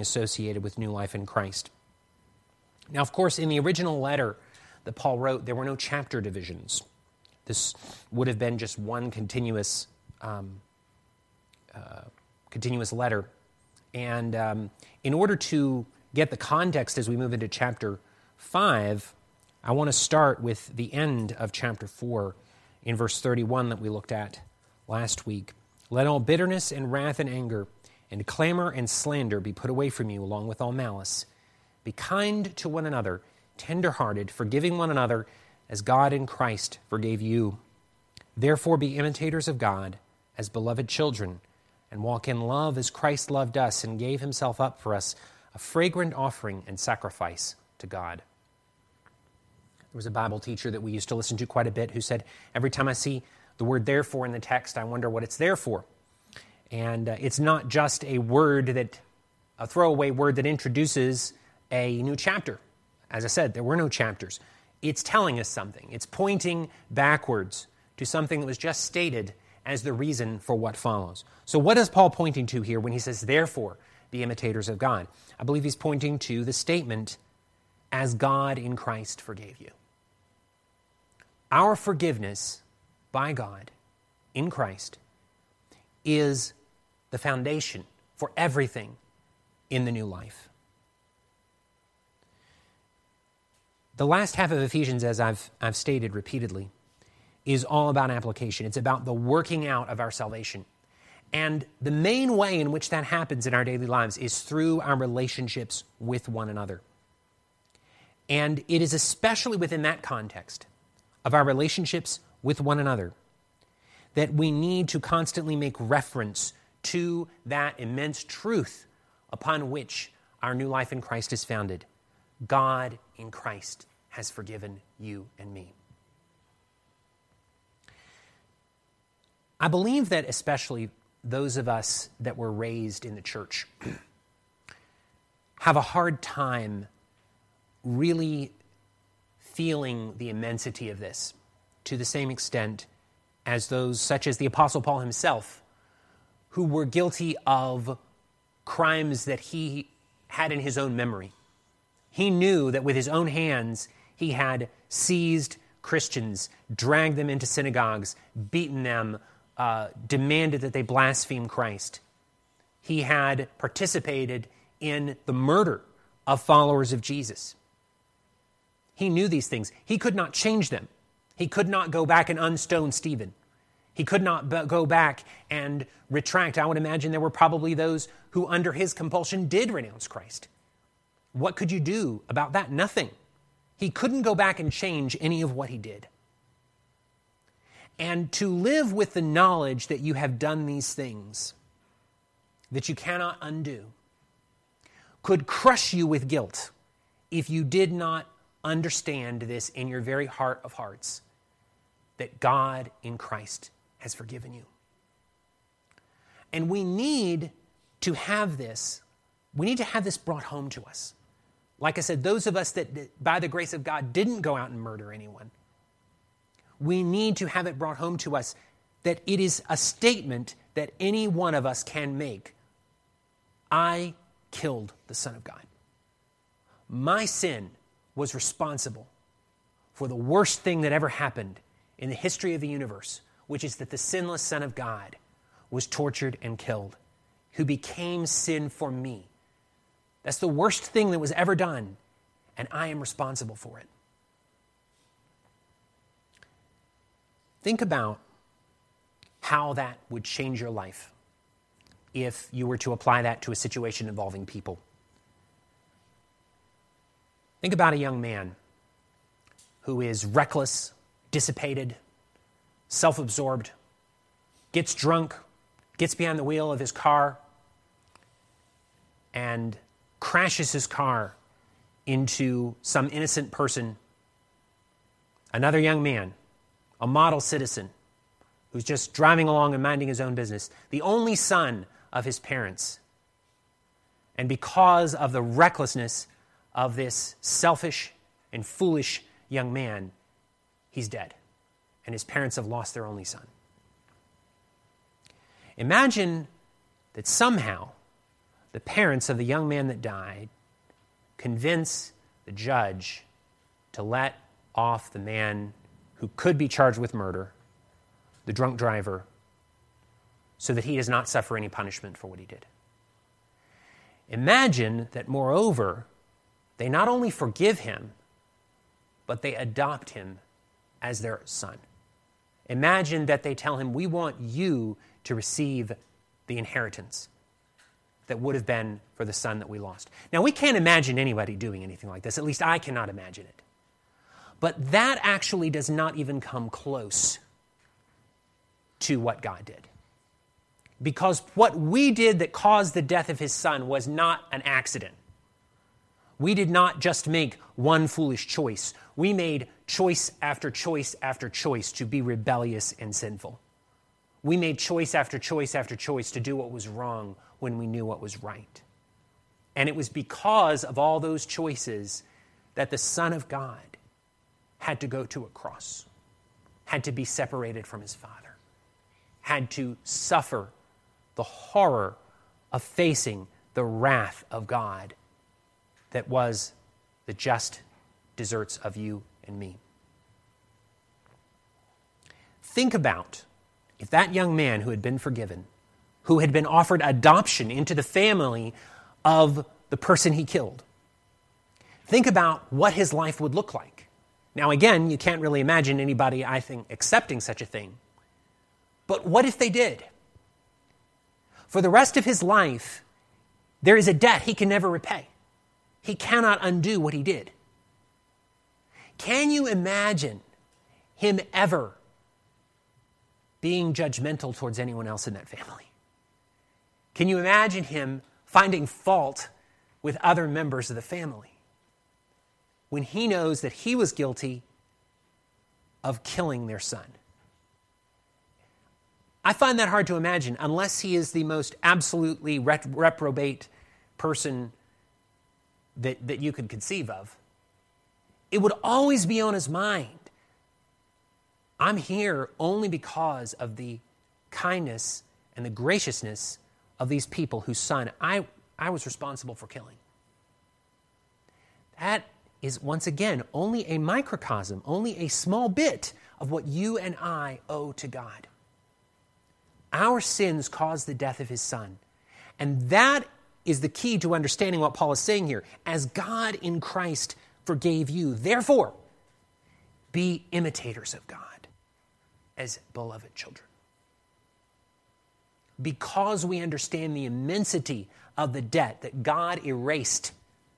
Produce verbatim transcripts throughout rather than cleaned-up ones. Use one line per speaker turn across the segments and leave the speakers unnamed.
everything associated with new life in Christ. Now, of course, in the original letter that Paul wrote, there were no chapter divisions. This would have been just one continuous um, uh, continuous letter. And um, in order to get the context as we move into chapter five, I want to start with the end of chapter four in verse thirty-one that we looked at last week. Let all bitterness and wrath and anger and clamor and slander be put away from you, along with all malice. Be kind to one another, tender-hearted, forgiving one another, as God in Christ forgave you. Therefore be imitators of God, as beloved children, and walk in love as Christ loved us and gave himself up for us, a fragrant offering and sacrifice to God. There was a Bible teacher that we used to listen to quite a bit who said, every time I see the word therefore in the text, I wonder what it's there for. And uh, it's not just a word that, a throwaway word that introduces a new chapter. As I said, there were no chapters. It's telling us something. It's pointing backwards to something that was just stated as the reason for what follows. So what is Paul pointing to here when he says, therefore, be imitators of God? I believe he's pointing to the statement, as God in Christ forgave you. Our forgiveness by God in Christ is the foundation for everything in the new life. The last half of Ephesians, as I've, I've stated repeatedly, is all about application. It's about the working out of our salvation. And the main way in which that happens in our daily lives is through our relationships with one another. And it is especially within that context of our relationships with one another that we need to constantly make reference to that immense truth upon which our new life in Christ is founded. God in Christ has forgiven you and me. I believe that especially those of us that were raised in the church have a hard time really feeling the immensity of this to the same extent as those such as the Apostle Paul himself, who were guilty of crimes that he had in his own memory. He knew that with his own hands he had seized Christians, dragged them into synagogues, beaten them, uh, demanded that they blaspheme Christ. He had participated in the murder of followers of Jesus. He knew these things. He could not change them. He could not go back and unstone Stephen. He could not b- go back and retract. I would imagine there were probably those who under his compulsion did renounce Christ. What could you do about that? Nothing. He couldn't go back and change any of what he did. And to live with the knowledge that you have done these things, that you cannot undo, could crush you with guilt if you did not understand this in your very heart of hearts, that God in Christ has forgiven you. And we need to have this, we need to have this brought home to us. Like I said, those of us that, that by the grace of God didn't go out and murder anyone, we need to have it brought home to us that it is a statement that any one of us can make. I killed the Son of God. My sin was responsible for the worst thing that ever happened in the history of the universe, which is that the sinless Son of God was tortured and killed, who became sin for me. That's the worst thing that was ever done, and I am responsible for it. Think about how that would change your life if you were to apply that to a situation involving people. Think about a young man who is reckless, dissipated, self-absorbed, gets drunk, gets behind the wheel of his car, and crashes his car into some innocent person, another young man, a model citizen, who's just driving along and minding his own business, the only son of his parents. And because of the recklessness of this selfish and foolish young man, he's dead. And his parents have lost their only son. Imagine that somehow the parents of the young man that died convince the judge to let off the man who could be charged with murder, the drunk driver, so that he does not suffer any punishment for what he did. Imagine that, moreover, they not only forgive him, but they adopt him as their son. Imagine that they tell him, we want you to receive the inheritance that would have been for the son that we lost. Now, we can't imagine anybody doing anything like this. At least I cannot imagine it. But that actually does not even come close to what God did. Because what we did that caused the death of his son was not an accident. We did not just make one foolish choice. We made choice after choice after choice to be rebellious and sinful. We made choice after choice after choice to do what was wrong when we knew what was right. And it was because of all those choices that the Son of God had to go to a cross, had to be separated from his Father, had to suffer the horror of facing the wrath of God that was the just deserts of you and me. Think about if that young man who had been forgiven, who had been offered adoption into the family of the person he killed, think about what his life would look like. Now, again, you can't really imagine anybody, I think, accepting such a thing. But what if they did? For the rest of his life, there is a debt he can never repay. He cannot undo what he did. Can you imagine him ever being judgmental towards anyone else in that family? Can you imagine him finding fault with other members of the family when he knows that he was guilty of killing their son? I find that hard to imagine unless he is the most absolutely ret- reprobate person that, that you could conceive of. It would always be on his mind. I'm here only because of the kindness and the graciousness of these people whose son I, I was responsible for killing. That is, once again, only a microcosm, only a small bit of what you and I owe to God. Our sins caused the death of his son. And that is the key to understanding what Paul is saying here. As God in Christ forgave you, therefore, be imitators of God as beloved children. Because we understand the immensity of the debt that God erased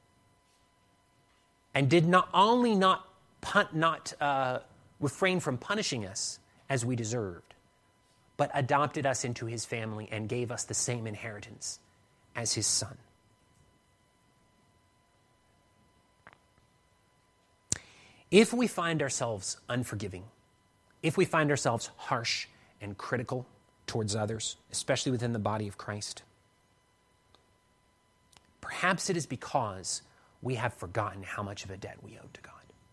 and did not only not, pun- not uh, refrain from punishing us as we deserved, but adopted us into his family and gave us the same inheritance as his son. If we find ourselves unforgiving, if we find ourselves harsh and critical towards others, especially within the body of Christ, perhaps it is because we have forgotten how much of a debt we owe to God.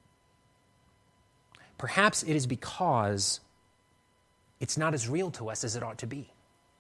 Perhaps it is because it's not as real to us as it ought to be.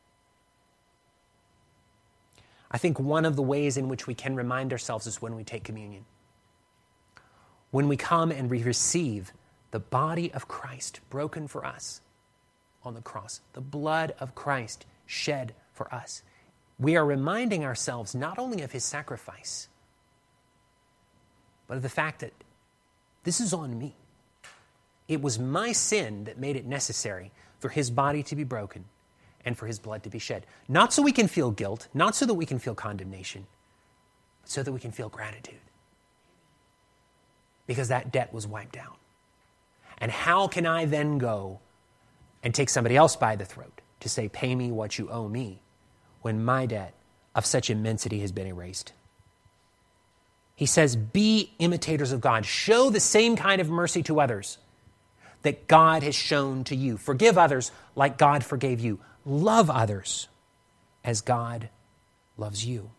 I think one of the ways in which we can remind ourselves is when we take communion. When we come and we receive the body of Christ broken for us on the cross, the blood of Christ shed for us, we are reminding ourselves not only of his sacrifice, but of the fact that this is on me. It was my sin that made it necessary for his body to be broken and for his blood to be shed. Not so we can feel guilt, not so that we can feel condemnation, but so that we can feel gratitude. Because that debt was wiped out. And how can I then go and take somebody else by the throat to say, pay me what you owe me, when my debt of such immensity has been erased? He says, be imitators of God. Show the same kind of mercy to others that God has shown to you. Forgive others like God forgave you. Love others as God loves you.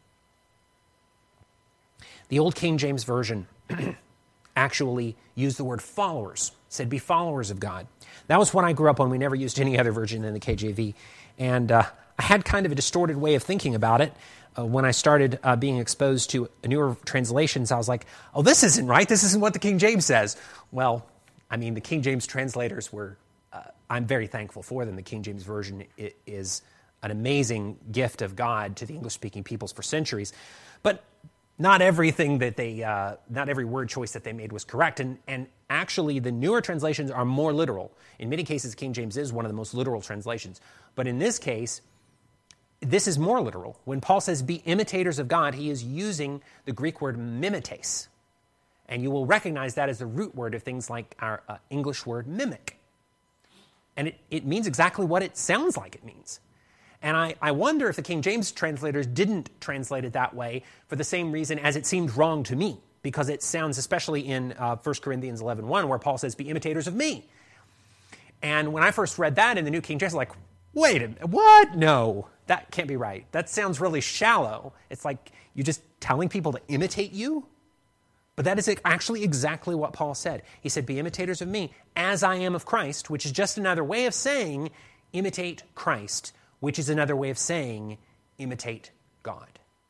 The old King James Version actually used the word followers, said be followers of God. That was when I grew up on. We never used any other version than the K J V. And uh, I had kind of a distorted way of thinking about it. Uh, when I started uh, being exposed to newer translations, I was like, oh, this isn't right. This isn't what the King James says. Well, I mean, the King James translators were, uh, I'm very thankful for them. The King James Version is an amazing gift of God to the English-speaking peoples for centuries. But not everything that they, uh, not every word choice that they made was correct. And, and actually, the newer translations are more literal. In many cases, King James is one of the most literal translations. But in this case, this is more literal. When Paul says, be imitators of God, he is using the Greek word mimetes. And you will recognize that as the root word of things like our uh, English word mimic. And it, it means exactly what it sounds like it means. And I, I wonder if the King James translators didn't translate it that way for the same reason as it seemed wrong to me, because it sounds, especially in uh, First Corinthians eleven one, where Paul says, be imitators of me. And when I first read that in the New King James, I was like, wait a minute, what? No, that can't be right. That sounds really shallow. It's like you're just telling people to imitate you? But that is actually exactly what Paul said. He said, be imitators of me as I am of Christ, which is just another way of saying imitate Christ, which is another way of saying imitate God.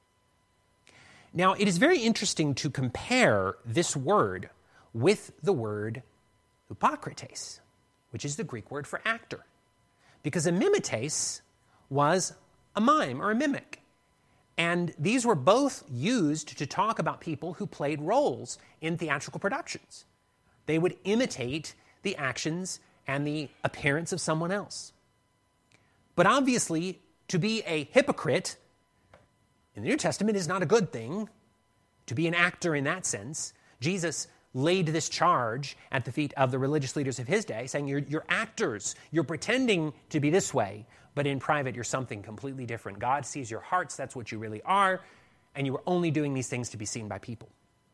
Now, it is very interesting to compare this word with the word hypokrites, which is the Greek word for actor. Because a mimetes was a mime or a mimic. And these were both used to talk about people who played roles in theatrical productions. They would imitate the actions and the appearance of someone else. But obviously, to be a hypocrite in the New Testament is not a good thing. To be an actor in that sense, Jesus laid this charge at the feet of the religious leaders of his day, saying, you're, you're actors. You're pretending to be this way, but in private, you're something completely different. God sees your hearts. That's what you really are. And you are only doing these things to be seen by people.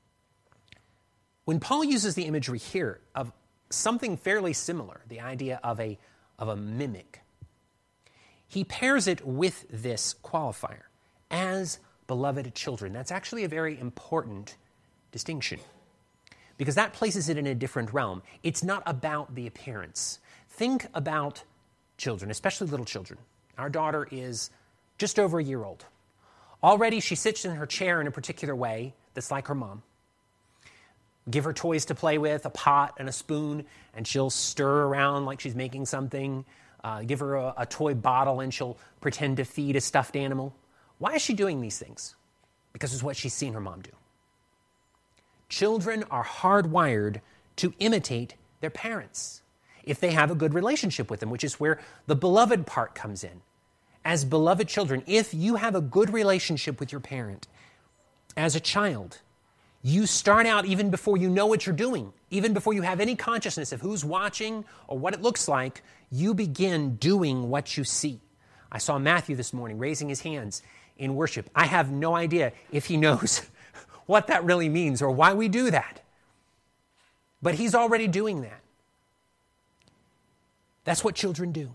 When Paul uses the imagery here of something fairly similar, the idea of a, of a mimic, he pairs it with this qualifier, as beloved children. That's actually a very important distinction, because that places it in a different realm. It's not about the appearance. Think about children, especially little children. Our daughter is just over a year old. Already she sits in her chair in a particular way that's like her mom. Give her toys to play with, a pot and a spoon, and she'll stir around like she's making something. Uh, give her a, a toy bottle and she'll pretend to feed a stuffed animal. Why is she doing these things? Because it's what she's seen her mom do. Children are hardwired to imitate their parents if they have a good relationship with them, which is where the beloved part comes in. As beloved children, if you have a good relationship with your parent as a child, you start out even before you know what you're doing, even before you have any consciousness of who's watching or what it looks like, you begin doing what you see. I saw Matthew this morning raising his hands in worship. I have no idea if he knows what that really means or why we do that. But he's already doing that. That's what children do.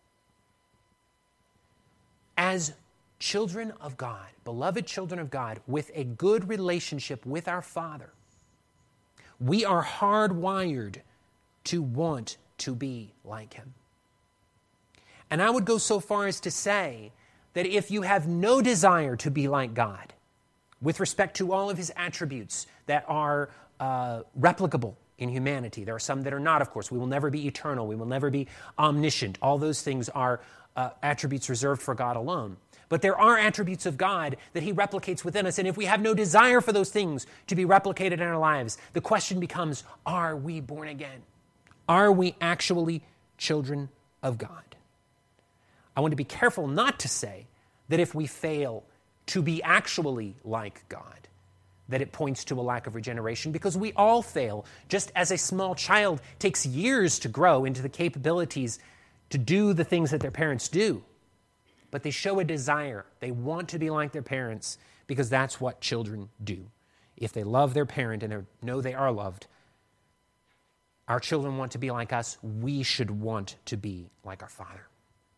As children of God, beloved children of God, with a good relationship with our Father, we are hardwired to want to be like Him. And I would go so far as to say that if you have no desire to be like God, with respect to all of His attributes that are uh, replicable in humanity, there are some that are not, of course. We will never be eternal. We will never be omniscient. All those things are uh, attributes reserved for God alone. But there are attributes of God that He replicates within us. And if we have no desire for those things to be replicated in our lives, the question becomes, are we born again? Are we actually children of God? I want to be careful not to say that if we fail to be actually like God, that it points to a lack of regeneration, because we all fail. Just as a small child takes years to grow into the capabilities to do the things that their parents do. But they show a desire. They want to be like their parents because that's what children do. If they love their parent and know they are loved, our children want to be like us. We should want to be like our Father.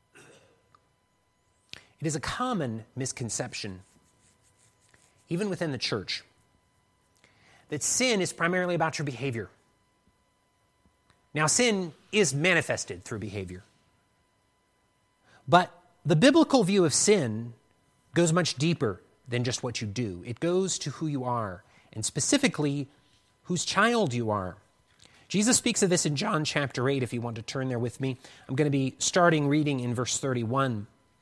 It is a common misconception, even within the church, that sin is primarily about your behavior. Now, sin is manifested through behavior. But The biblical view of sin goes much deeper than just what you do. It goes to who you are, and specifically, whose child you are. Jesus speaks of this in John chapter eight, if you want to turn there with me. I'm going to be starting reading in verse thirty-one.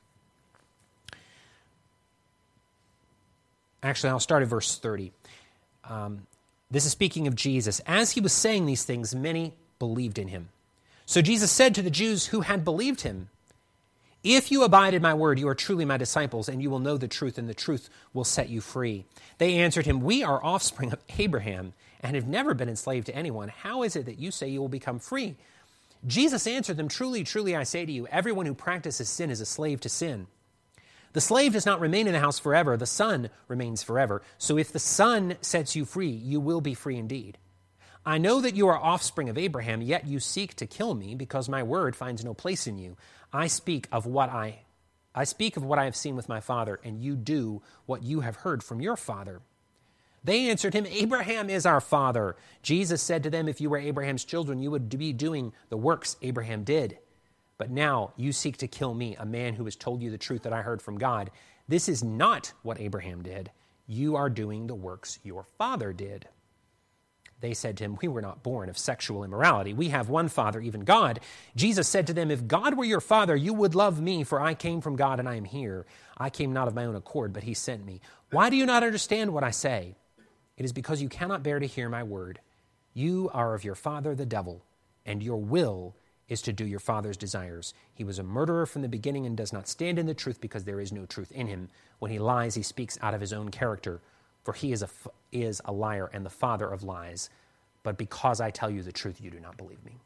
Actually, I'll start at verse thirty. Um, this is speaking of Jesus. As he was saying these things, many believed in him. So Jesus said to the Jews who had believed him, "If you abide in my word, you are truly my disciples, and you will know the truth, and the truth will set you free." They answered him, "We are offspring of Abraham, and have never been enslaved to anyone. How is it that you say you will become free?" Jesus answered them, "Truly, truly, I say to you, everyone who practices sin is a slave to sin. The slave does not remain in the house forever. The Son remains forever. So if the Son sets you free, you will be free indeed. I know that you are offspring of Abraham, yet you seek to kill me, because my word finds no place in you. I speak of what I, I speak of what I have seen with my father, and you do what you have heard from your father." They answered him, "Abraham is our father." Jesus said to them, "If you were Abraham's children, you would be doing the works Abraham did. But now you seek to kill me, a man who has told you the truth that I heard from God. This is not what Abraham did. You are doing the works your father did." They said to him, "We were not born of sexual immorality. We have one Father, even God." Jesus said to them, "If God were your Father, you would love me, for I came from God and I am here. I came not of my own accord, but he sent me. Why do you not understand what I say? It is because you cannot bear to hear my word. You are of your father, the devil, and your will is to do your father's desires. He was a murderer from the beginning and does not stand in the truth, because there is no truth in him. When he lies, he speaks out of his own character, for he is a, is a liar and the father of lies. But because I tell you the truth, you do not believe me."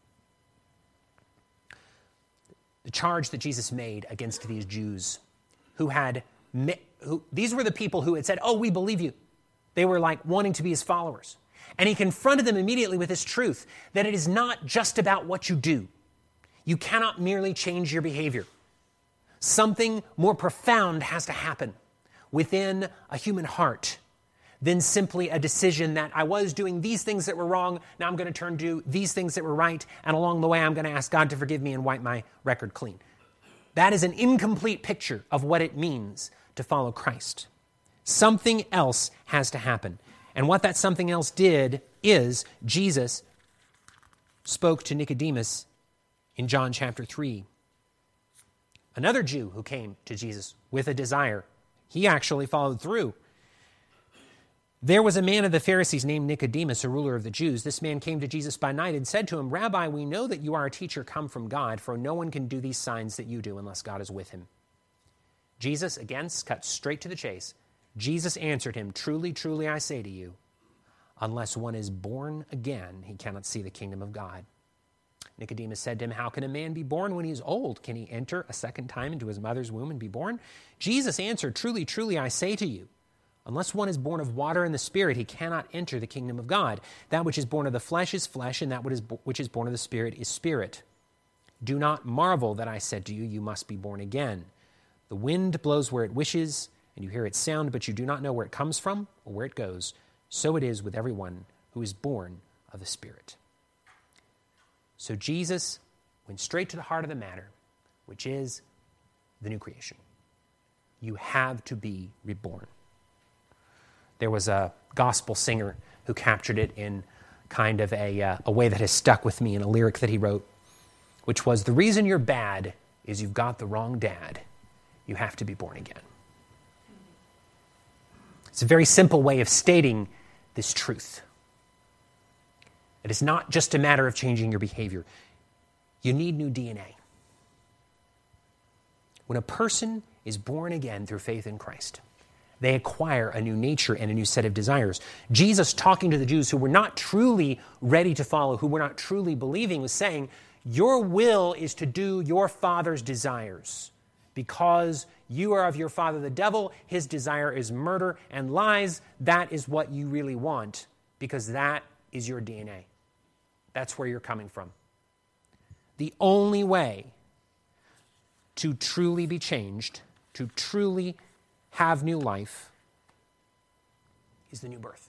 The charge that Jesus made against these Jews who had, who, these were the people who had said, "Oh, we believe you." They were like wanting to be his followers. And he confronted them immediately with this truth, that it is not just about what you do. You cannot merely change your behavior. Something more profound has to happen within a human heart than simply a decision that I was doing these things that were wrong, now I'm going to turn to these things that were right, and along the way I'm going to ask God to forgive me and wipe my record clean. That is an incomplete picture of what it means to follow Christ. Something else has to happen. And what that something else did is Jesus spoke to Nicodemus in John chapter three. Another Jew who came to Jesus with a desire. He actually followed through. There was a man of the Pharisees named Nicodemus, a ruler of the Jews. This man came to Jesus by night and said to him, "Rabbi, we know that you are a teacher come from God, for no one can do these signs that you do unless God is with him." Jesus, again, cut straight to the chase. Jesus answered him, "Truly, truly, I say to you, unless one is born again, he cannot see the kingdom of God." Nicodemus said to him, "How can a man be born when he is old? Can he enter a second time into his mother's womb and be born?" Jesus answered, "Truly, truly, I say to you, unless one is born of water and the Spirit, he cannot enter the kingdom of God. That which is born of the flesh is flesh, and that which is born of the Spirit is spirit. Do not marvel that I said to you, you must be born again. The wind blows where it wishes, and you hear its sound, but you do not know where it comes from or where it goes. So it is with everyone who is born of the Spirit." So Jesus went straight to the heart of the matter, which is the new creation. You have to be reborn. There was a gospel singer who captured it in kind of a, uh, a way that has stuck with me in a lyric that he wrote, which was, "The reason you're bad is you've got the wrong dad. You have to be born again." It's a very simple way of stating this truth. It is not just a matter of changing your behavior. You need new D N A. When a person is born again through faith in Christ, they acquire a new nature and a new set of desires. Jesus, talking to the Jews who were not truly ready to follow, who were not truly believing, was saying, your will is to do your father's desires. Because you are of your father the devil, his desire is murder and lies. That is what you really want, because that is your D N A. That's where you're coming from. The only way to truly be changed, to truly have new life, is the new birth.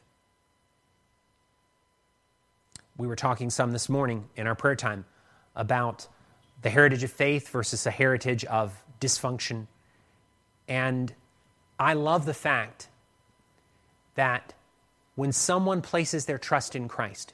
We were talking some this morning in our prayer time about the heritage of faith versus a heritage of dysfunction. And I love the fact that when someone places their trust in Christ,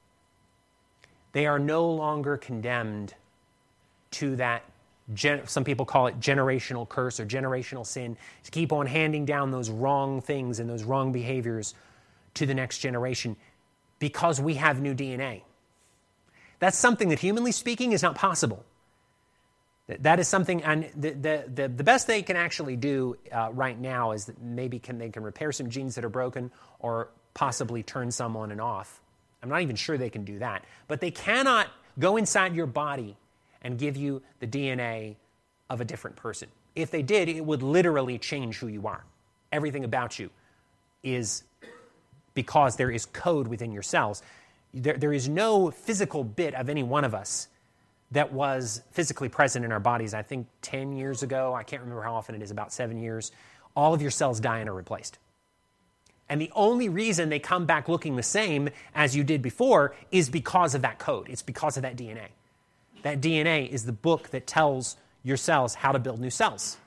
they are no longer condemned to that, gen- some people call it generational curse or generational sin, to keep on handing down those wrong things and those wrong behaviors to the next generation because we have new D N A. That's something that, humanly speaking, is not possible. That is something, and the the, the, the best they can actually do uh, right now is that maybe can they can repair some genes that are broken or possibly turn some on and off. I'm not even sure they can do that. But they cannot go inside your body and give you the D N A of a different person. If they did, it would literally change who you are. Everything about you is because there is code within your cells. There, there is no physical bit of any one of us that was physically present in our bodies. I think ten years ago, I can't remember how often it is, about seven years, all of your cells die and are replaced. And the only reason they come back looking the same as you did before is because of that code. It's because of that D N A. That D N A is the book that tells your cells how to build new cells.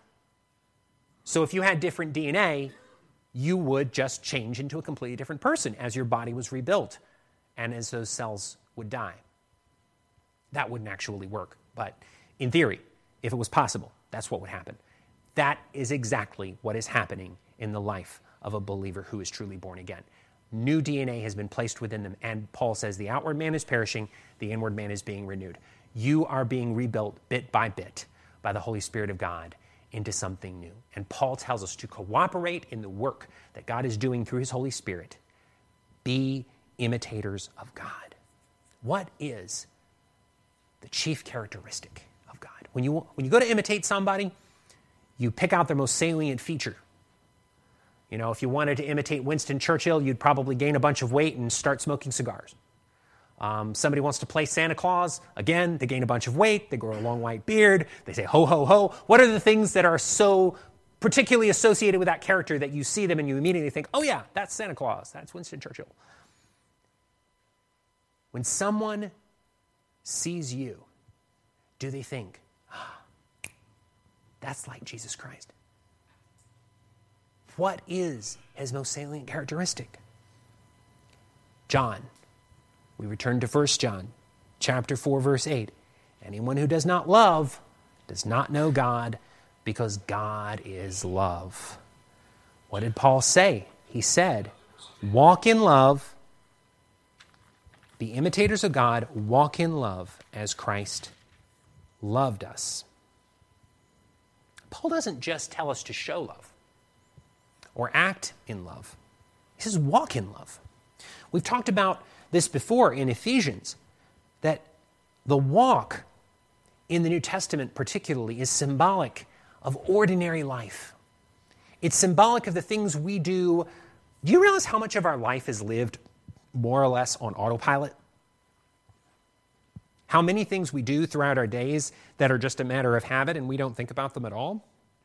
So if you had different D N A, you would just change into a completely different person as your body was rebuilt and as those cells would die. That wouldn't actually work, but in theory, if it was possible, that's what would happen. That is exactly what is happening in the life of a believer who is truly born again. New D N A has been placed within them, and Paul says the outward man is perishing, the inward man is being renewed. You are being rebuilt bit by bit by the Holy Spirit of God into something new. And Paul tells us to cooperate in the work that God is doing through his Holy Spirit. Be imitators of God. What is the chief characteristic of God? When you, when you go to imitate somebody, you pick out their most salient feature. You know, if you wanted to imitate Winston Churchill, you'd probably gain a bunch of weight and start smoking cigars. Um, somebody wants to play Santa Claus. Again, they gain a bunch of weight. They grow a long white beard. They say, ho, ho, ho. What are the things that are so particularly associated with that character that you see them and you immediately think, oh yeah, that's Santa Claus. That's Winston Churchill. When someone sees you, do they think, ah, that's like Jesus Christ? What is his most salient characteristic? John. We return to First John, chapter four, verse eight. Anyone who does not love does not know God, because God is love. What did Paul say? He said, walk in love, be imitators of God, walk in love as Christ loved us. Paul doesn't just tell us to show love or act in love. He says walk in love. We've talked about this before in Ephesians, that the walk in the New Testament particularly is symbolic of ordinary life. It's symbolic of the things we do. Do you realize how much of our life is lived more or less on autopilot? How many things we do throughout our days that are just a matter of habit and we don't think about them at all?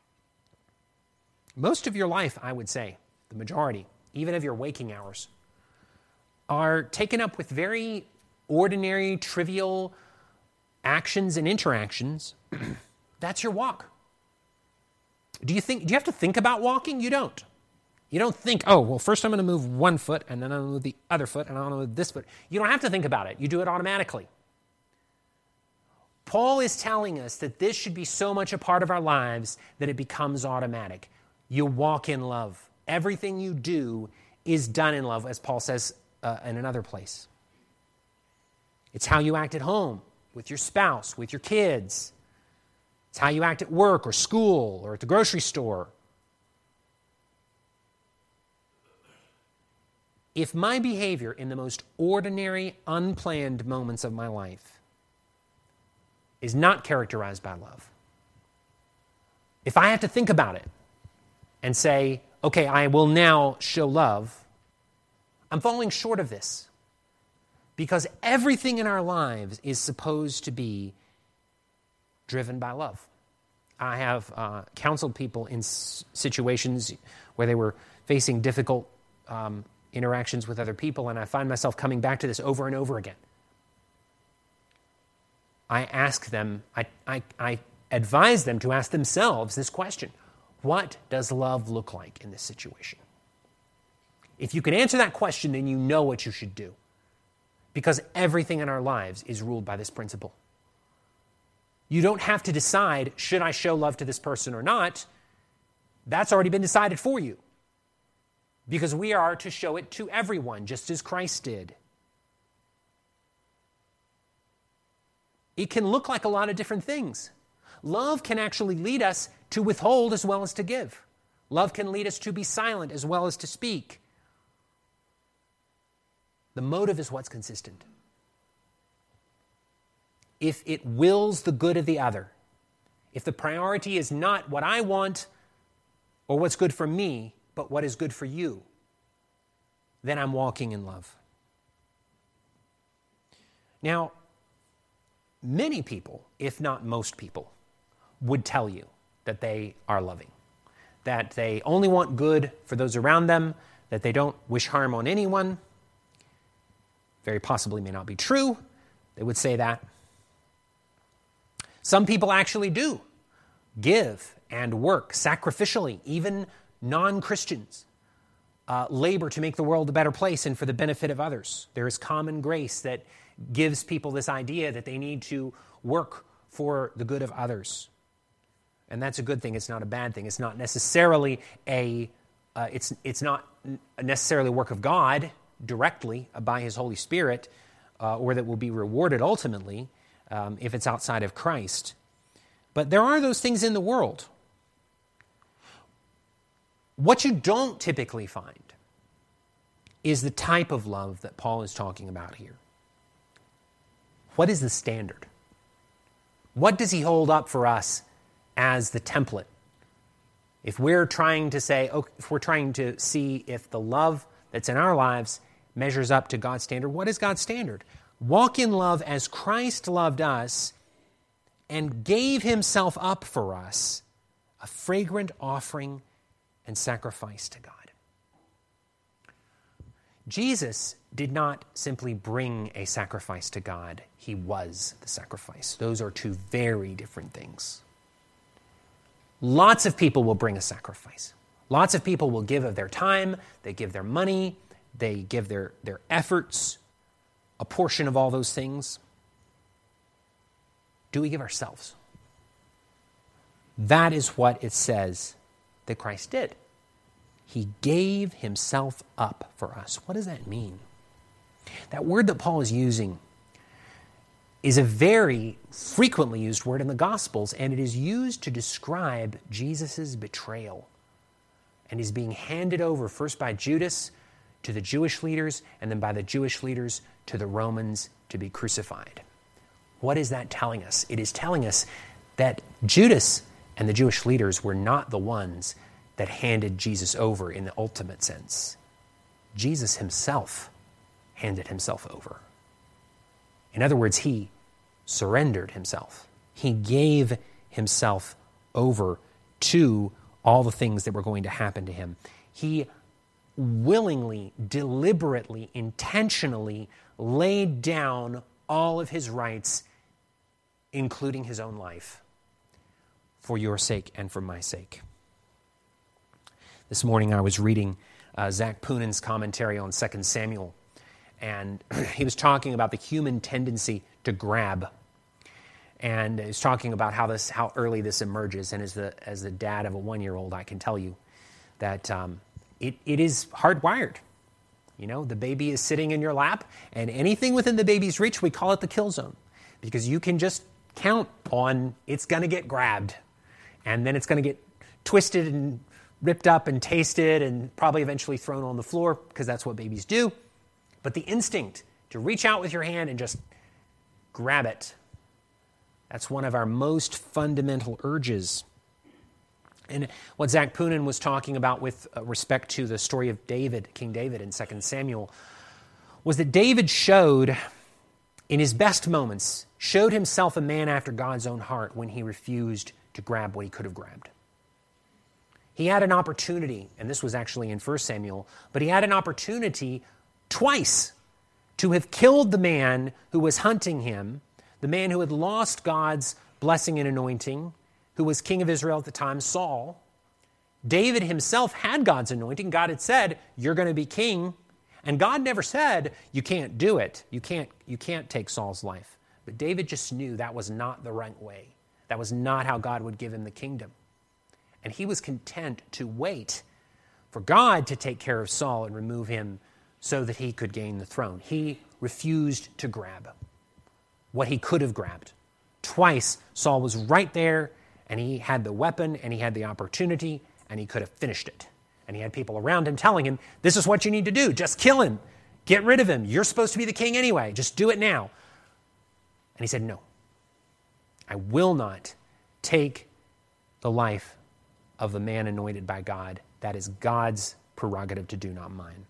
Most of your life, I would say, the majority, even of your waking hours, are taken up with very ordinary, trivial actions and interactions. That's your walk. Do you think? Do you have to think about walking? You don't. You don't think, oh, well, first I'm going to move one foot, and then I'm going to move the other foot, and I'm going to move this foot. You don't have to think about it. You do it automatically. Paul is telling us that this should be so much a part of our lives that it becomes automatic. You walk in love. Everything you do is done in love, as Paul says uh, in another place. It's how you act at home, with your spouse, with your kids. It's how you act at work or school or at the grocery store. If my behavior in the most ordinary, unplanned moments of my life is not characterized by love, if I have to think about it and say, okay, I will now show love, I'm falling short of this. Because everything in our lives is supposed to be driven by love. I have uh, counseled people in s- situations where they were facing difficult um, interactions with other people, and I find myself coming back to this over and over again. I ask them, I, I, I advise them to ask themselves this question: what does love look like in this situation? If you can answer that question, then you know what you should do. Because everything in our lives is ruled by this principle. You don't have to decide, should I show love to this person or not? That's already been decided for you. Because we are to show it to everyone, just as Christ did. It can look like a lot of different things. Love can actually lead us to withhold as well as to give. Love can lead us to be silent as well as to speak. The motive is what's consistent. If it wills the good of the other, if the priority is not what I want or what's good for me, but what is good for you, then I'm walking in love. Now, many people, if not most people, would tell you that they are loving, that they only want good for those around them, that they don't wish harm on anyone. Very possibly may not be true. They would say that. Some people actually do give and work sacrificially, even non-Christians, uh, labor to make the world a better place and for the benefit of others. There is common grace that gives people this idea that they need to work for the good of others. And that's a good thing. It's not a bad thing. It's not necessarily a, uh, it's, it's not necessarily a work of God directly by His Holy Spirit, uh, or that will be rewarded ultimately um, if it's outside of Christ. But there are those things in the world. What you don't typically find is the type of love that Paul is talking about here. What is the standard? What does he hold up for us as the template? If we're trying to say, oh, if we're trying to see if the love that's in our lives measures up to God's standard, what is God's standard? Walk in love as Christ loved us and gave Himself up for us, a fragrant offering and sacrifice to God. Jesus did not simply bring a sacrifice to God. He was the sacrifice. Those are two very different things. Lots of people will bring a sacrifice. Lots of people will give of their time, they give their money, they give their, their efforts, a portion of all those things. Do we give ourselves? That is what it says that Christ did. He gave Himself up for us. What does that mean? That word that Paul is using is a very frequently used word in the Gospels, and it is used to describe Jesus' betrayal. And He's being handed over first by Judas to the Jewish leaders, and then by the Jewish leaders to the Romans to be crucified. What is that telling us? It is telling us that Judas and the Jewish leaders were not the ones that handed Jesus over in the ultimate sense. Jesus Himself handed Himself over. In other words, He surrendered Himself. He gave Himself over to all the things that were going to happen to Him. He willingly, deliberately, intentionally laid down all of His rights, including His own life, for your sake and for my sake. This morning I was reading uh, Zach Poonin's commentary on Second Samuel, and he was talking about the human tendency to grab. And he's talking about how this, how early this emerges. And as the as the dad of a one-year-old, I can tell you that um, it it is hardwired. You know, the baby is sitting in your lap, and anything within the baby's reach, we call it the kill zone, because you can just count on it's going to get grabbed, and then it's going to get twisted and ripped up and tasted, and probably eventually thrown on the floor, because that's what babies do. But the instinct to reach out with your hand and just grab it, that's one of our most fundamental urges. And what Zach Poonin was talking about with respect to the story of David, King David in Second Samuel, was that David showed, in his best moments, showed himself a man after God's own heart when he refused to grab what he could have grabbed. He had an opportunity, and this was actually in First Samuel, but he had an opportunity twice to have killed the man who was hunting him, the man who had lost God's blessing and anointing, who was king of Israel at the time, Saul. David himself had God's anointing. God had said, you're going to be king. And God never said, you can't do it. You can't, you can't take Saul's life. But David just knew that was not the right way. That was not how God would give him the kingdom. And he was content to wait for God to take care of Saul and remove him so that he could gain the throne. He refused to grab what he could have grabbed. Twice, Saul was right there, and he had the weapon, and he had the opportunity, and he could have finished it. And he had people around him telling him, this is what you need to do. Just kill him. Get rid of him. You're supposed to be the king anyway. Just do it now. And he said, no. I will not take the life of the man anointed by God. That is God's prerogative to do, not mine.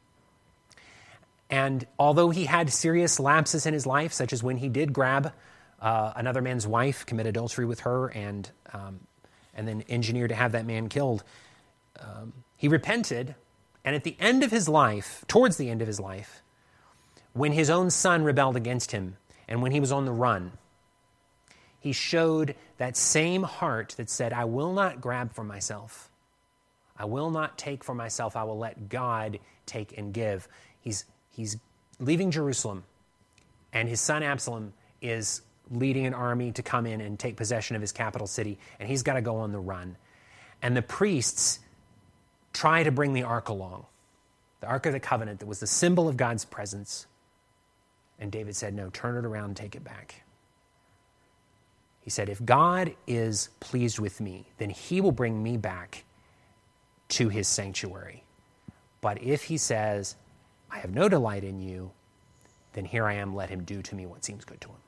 And although he had serious lapses in his life, such as when he did grab uh, another man's wife, commit adultery with her, and um, and then engineer to have that man killed, um, he repented. And at the end of his life, towards the end of his life, when his own son rebelled against him, and when he was on the run, he showed that same heart that said, I will not grab for myself. I will not take for myself. I will let God take and give. He's He's leaving Jerusalem, and his son Absalom is leading an army to come in and take possession of his capital city, and he's got to go on the run. And the priests try to bring the ark along, the Ark of the Covenant that was the symbol of God's presence. And David said, no, turn it around and take it back. He said, if God is pleased with me, then he will bring me back to his sanctuary. But if he says, I have no delight in you, then here I am, let him do to me what seems good to him.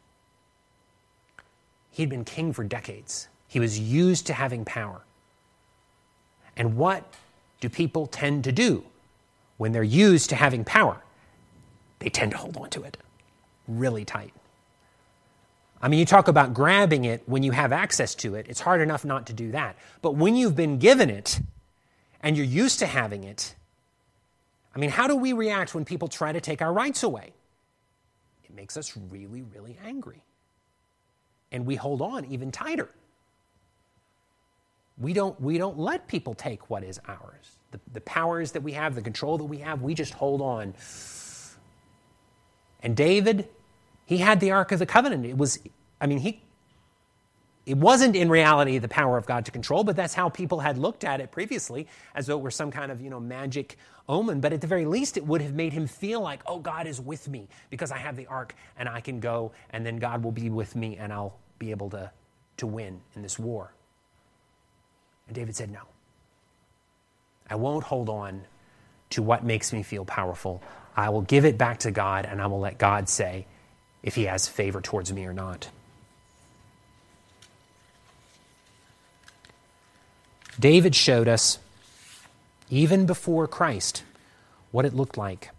He'd been king for decades. He was used to having power. And what do people tend to do when they're used to having power? They tend to hold on to it really tight. I mean, you talk about grabbing it when you have access to it. It's hard enough not to do that. But when you've been given it and you're used to having it, I mean, how do we react when people try to take our rights away? It makes us really, really angry. And we hold on even tighter. We don't, we don't let people take what is ours. The, the powers that we have, the control that we have, we just hold on. And David, he had the Ark of the Covenant. It was, I mean, he, it wasn't in reality the power of God to control, but that's how people had looked at it previously, as though it were some kind of, you know, magic omen. But at the very least, it would have made him feel like, oh, God is with me because I have the ark and I can go, and then God will be with me and I'll be able to, to win in this war. And David said, no. I won't hold on to what makes me feel powerful. I will give it back to God, and I will let God say if he has favor towards me or not. David showed us, even before Christ, what it looked like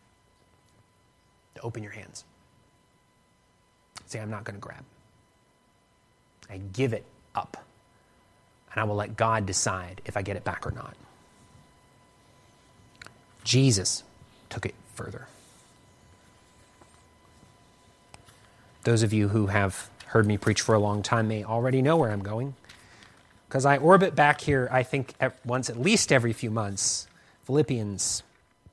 to open your hands. Say, I'm not going to grab. I give it up. And I will let God decide if I get it back or not. Jesus took it further. Those of you who have heard me preach for a long time may already know where I'm going, because I orbit back here, I think, at once at least every few months. Philippians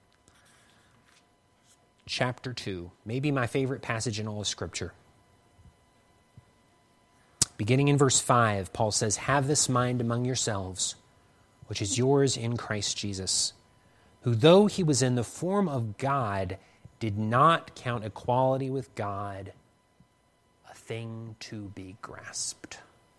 chapter two, maybe my favorite passage in all of Scripture. Beginning in verse five, Paul says, have this mind among yourselves, which is yours in Christ Jesus, who though he was in the form of God, did not count equality with God a thing to be grasped.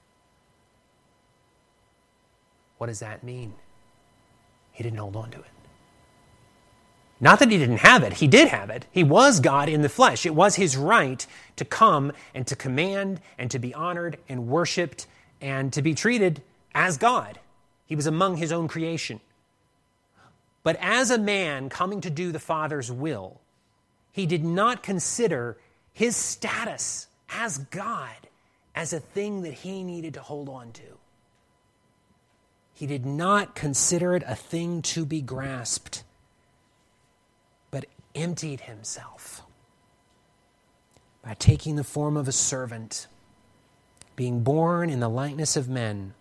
What does that mean? He didn't hold on to it. Not that he didn't have it. He did have it. He was God in the flesh. It was his right to come and to command and to be honored and worshiped and to be treated as God. He was among his own creation. But as a man coming to do the Father's will, he did not consider his status as God as a thing that he needed to hold on to. He did not consider it a thing to be grasped, but emptied himself by taking the form of a servant, being born in the likeness of men,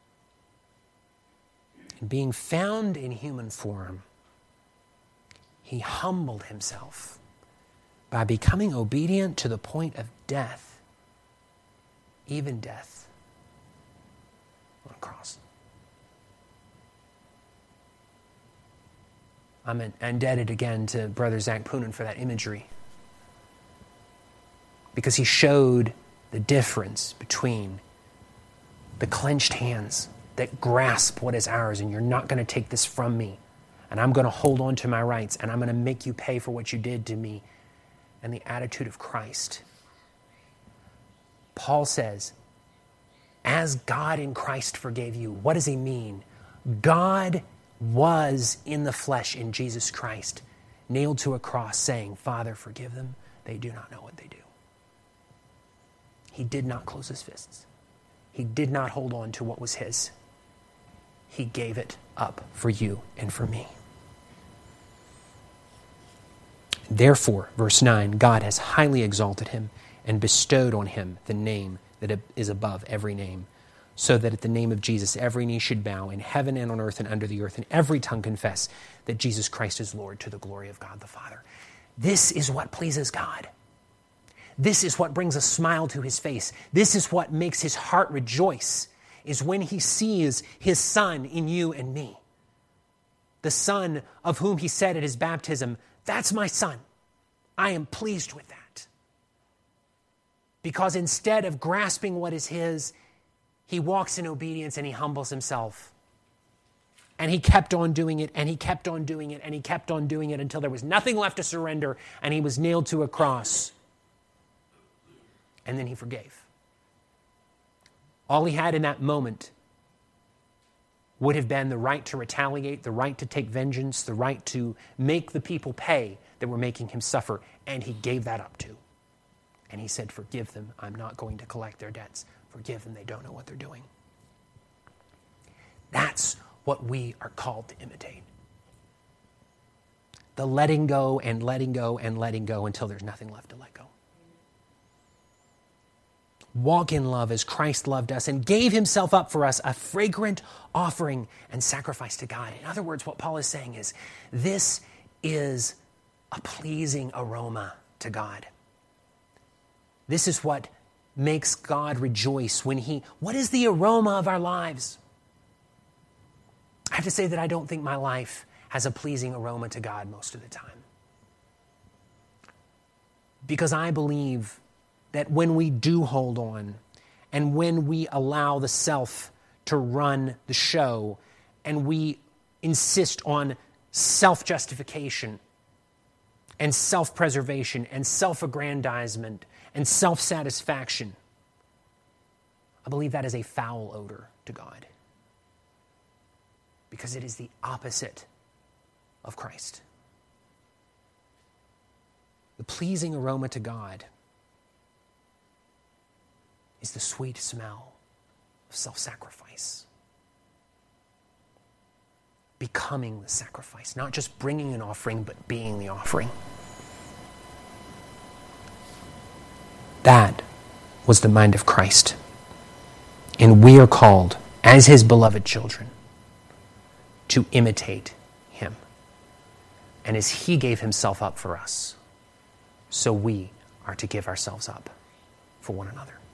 and being found in human form, he humbled himself by becoming obedient to the point of death, even death on a cross. I'm indebted again to Brother Zach Poonen for that imagery, because he showed the difference between the clenched hands that grasp what is ours, and you're not going to take this from me, and I'm going to hold on to my rights, and I'm going to make you pay for what you did to me, and the attitude of Christ. Paul says, as God in Christ forgave you, what does he mean? God was in the flesh in Jesus Christ, nailed to a cross, saying, Father, forgive them. They do not know what they do. He did not close his fists. He did not hold on to what was his. He gave it up for you and for me. Therefore, verse nine, God has highly exalted him and bestowed on him the name that is above every name, so that at the name of Jesus every knee should bow in heaven and on earth and under the earth, and every tongue confess that Jesus Christ is Lord, to the glory of God the Father. This is what pleases God. This is what brings a smile to his face. This is what makes his heart rejoice, is when he sees his Son in you and me. The Son of whom he said at his baptism, that's my Son. I am pleased with that. Because instead of grasping what is his, he walks in obedience and he humbles himself. And he kept on doing it, and he kept on doing it, and he kept on doing it until there was nothing left to surrender, and he was nailed to a cross. And then he forgave. All he had in that moment would have been the right to retaliate, the right to take vengeance, the right to make the people pay that were making him suffer, and he gave that up too. And he said, forgive them. I'm not going to collect their debts. Forgive them. They don't know what they're doing. That's what we are called to imitate. The letting go and letting go and letting go until there's nothing left to let go. Walk in love as Christ loved us and gave himself up for us, a fragrant offering and sacrifice to God. In other words, what Paul is saying is, this is a pleasing aroma to God. This is what makes God rejoice when he... What is the aroma of our lives? I have to say that I don't think my life has a pleasing aroma to God most of the time. Because I believe that when we do hold on, and when we allow the self to run the show, and we insist on self-justification and self-preservation and self-aggrandizement and self-satisfaction, I believe that is a foul odor to God, because it is the opposite of Christ. The pleasing aroma to God is the sweet smell of self-sacrifice. Becoming the sacrifice, not just bringing an offering, but being the offering. That was the mind of Christ. And we are called, as his beloved children, to imitate him. And as he gave himself up for us, so we are to give ourselves up for one another.